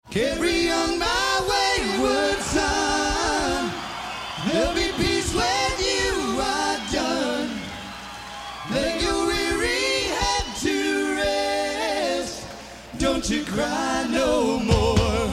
Carry on my wayward son. There'll be peace when you are done. Lay your weary head to rest. Don't you cry no more.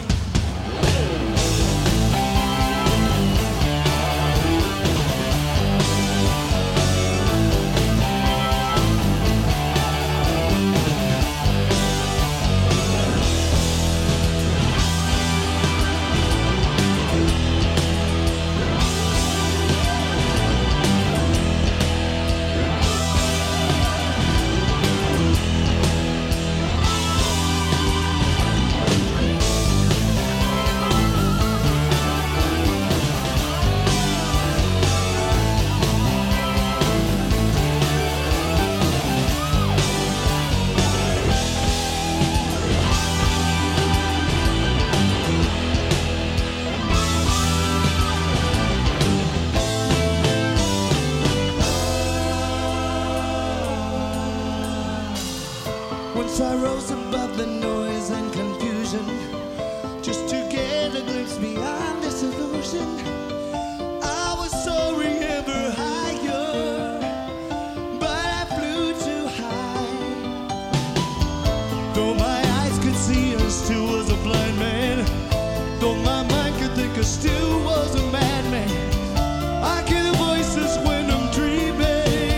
Once I rose above the noise and confusion, just to get a glimpse beyond this illusion. I was soaring ever higher, but I flew too high. Though my eyes could see, I still was a blind man. Though my mind could think, I still was a madman. I hear the voices when I'm dreaming.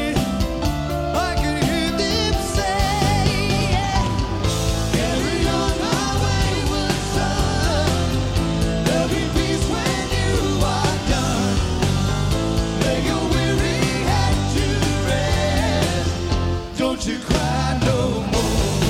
To cry no more.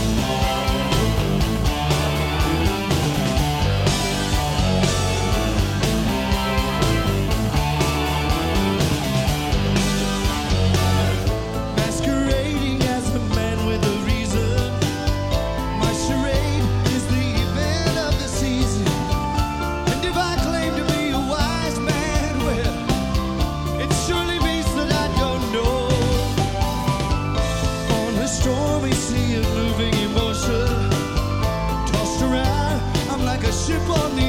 Masquerading as a man with a reason, my charade is the event of the season. And if I claim to be a wise man, well, it surely means that I don't know. Stormy sea of moving emotion, tossed around, I'm like a ship on the